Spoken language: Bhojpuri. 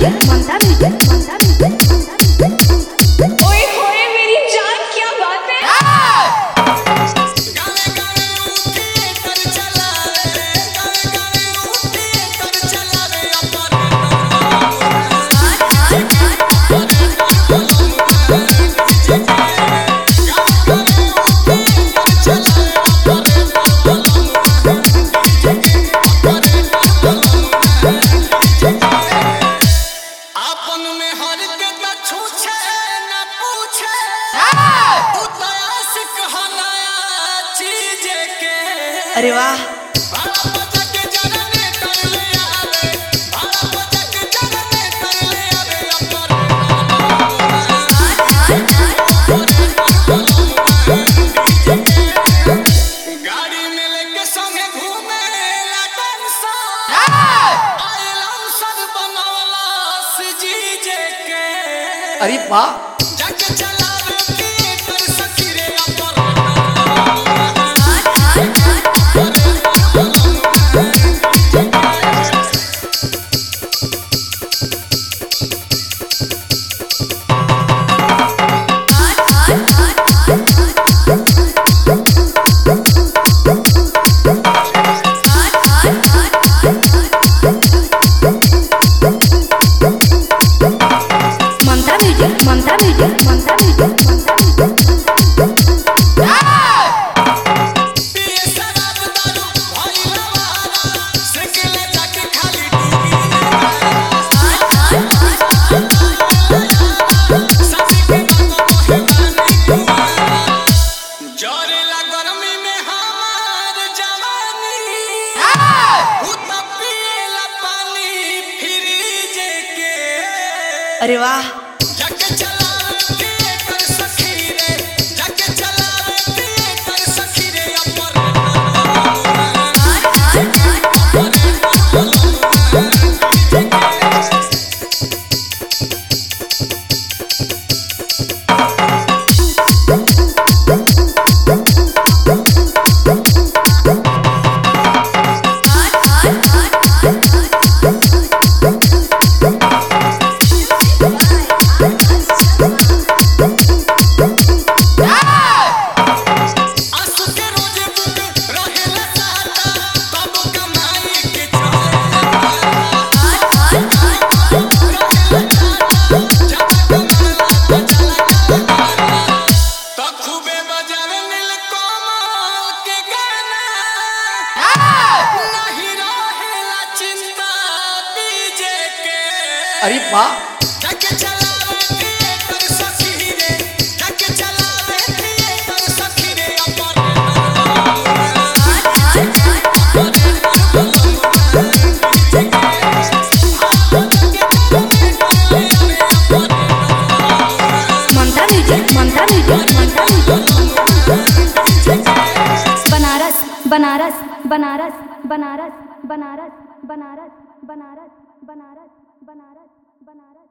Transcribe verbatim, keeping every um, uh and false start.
Music Mamta music Mamta music. ओए होए मेरी जान क्या बात है। अरे वाह गाड़ी में लेके संगे घूमे जीजे के। अरे वाह जाके चलावे थिएटर सखी रे Mamta music Mamta music Mamta music Mamta पिए शराब दारू भइला वाला सेकेले जाके खाली डूबी सच्ची के बात मोहे बानी जरेला गर्मी में हमार जवानी उत पिएला पानी फ्रिज के। अरे वाह जाके चलावे थिएटर सखी रे जाके चलावे थिएटर सखी रे आंसू के रोजे बुक रहेला साता तब कमाई के तो खूबे बजावे नीलकमल के गाना नहीं रहेला चिंता बीजे के। अरे वाह जाके चलावे थिएटर सखी रे जाके चलावे थिएटर सखी रे Mamta music Mamta music Mamta music. Banaras Banaras Banaras Banaras Banaras Banaras Banaras Banaras Banaras Banaras